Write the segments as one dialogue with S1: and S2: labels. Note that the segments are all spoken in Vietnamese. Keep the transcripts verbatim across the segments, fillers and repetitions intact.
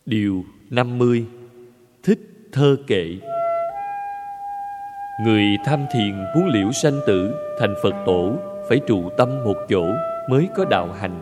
S1: Điều năm mươi. Thích thơ kệ. Người tham thiền muốn liễu sanh tử, thành Phật tổ, phải trụ tâm một chỗ mới có đạo hành.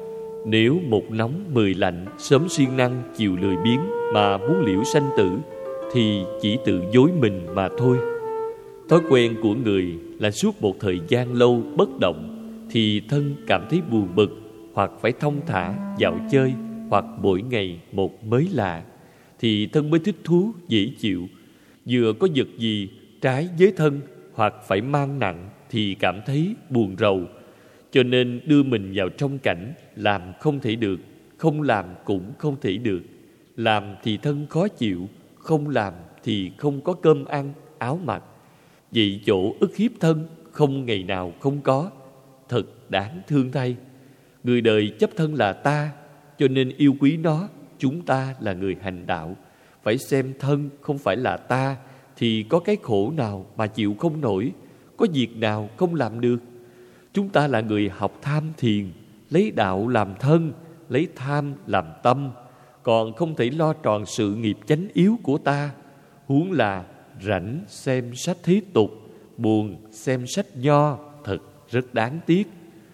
S1: Nếu một nóng mười lạnh, sớm siêng năng, chiều lười biếng mà muốn liễu sanh tử, thì chỉ tự dối mình mà thôi. Thói quen của người là suốt một thời gian lâu bất động thì thân cảm thấy buồn bực, hoặc phải thong thả dạo chơi, hoặc mỗi ngày một mới lạ thì thân mới thích thú dễ chịu. Vừa có vật gì trái với thân hoặc phải mang nặng thì cảm thấy buồn rầu. Cho nên đưa mình vào trong cảnh làm không thể được, không làm cũng không thể được. Làm thì thân khó chịu, không làm thì không có cơm ăn, áo mặc. Vậy chỗ ức hiếp thân không ngày nào không có. Thật đáng thương thay. Người đời chấp thân là ta, cho nên yêu quý nó. Chúng ta là người hành đạo, phải xem thân không phải là ta, thì có cái khổ nào mà chịu không nổi, có việc nào không làm được. Chúng ta là người học tham thiền, lấy đạo làm thân, lấy tham làm tâm, còn không thể lo tròn sự nghiệp chánh yếu của ta. Huống là rảnh xem sách thế tục, buồn xem sách nho, thật rất đáng tiếc.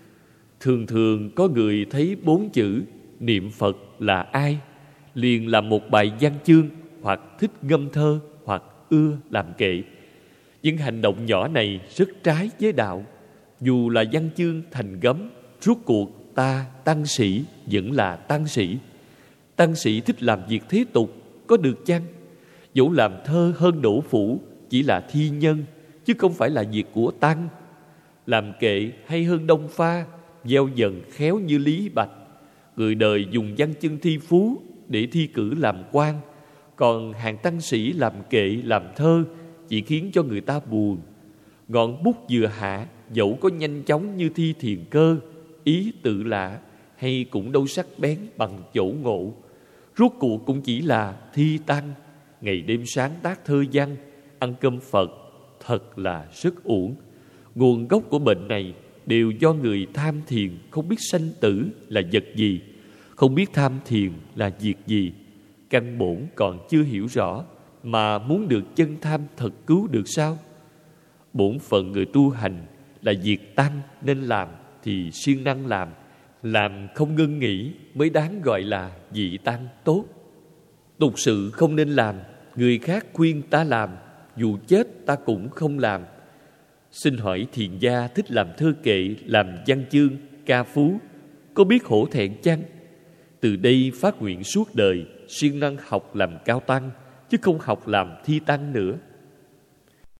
S1: Thường thường có người thấy bốn chữ niệm Phật là ai, liền làm một bài văn chương, hoặc thích ngâm thơ, hoặc ưa làm kệ. Những hành động nhỏ này rất trái với đạo. Dù là văn chương thành gấm, rốt cuộc ta tăng sĩ vẫn là tăng sĩ. Tăng sĩ thích làm việc thế tục có được chăng? Dẫu làm thơ hơn đổ phủ chỉ là thi nhân, chứ không phải là việc của tăng. Làm kệ hay hơn đông pha, gieo dần khéo như Lý Bạch. Người đời dùng văn chương thi phú để thi cử làm quan, còn hàng tăng sĩ làm kệ làm thơ chỉ khiến cho người ta buồn. Ngọn bút vừa hạ, dẫu có nhanh chóng như thi thiền cơ, ý tự lạ, hay cũng đâu sắc bén bằng chỗ ngộ. Rốt cuộc cũng chỉ là thi tăng, ngày đêm sáng tác thơ văn, ăn cơm Phật, thật là rất uổng. Nguồn gốc của bệnh này đều do người tham thiền không biết sanh tử là vật gì, không biết tham thiền là việc gì. Căn bổn còn chưa hiểu rõ, mà muốn được chân tham thật cứu được sao? Bổn phận người tu hành là việc tăng nên làm thì siêng năng làm, làm không ngưng nghỉ mới đáng gọi là vị tăng tốt. Tục sự không nên làm, người khác khuyên ta làm, dù chết ta cũng không làm. Xin hỏi thiền gia thích làm thơ kệ, làm văn chương, ca phú, có biết hổ thẹn chăng? Từ đây phát nguyện suốt đời siêng năng học làm cao tăng, chứ không học làm thi tăng nữa.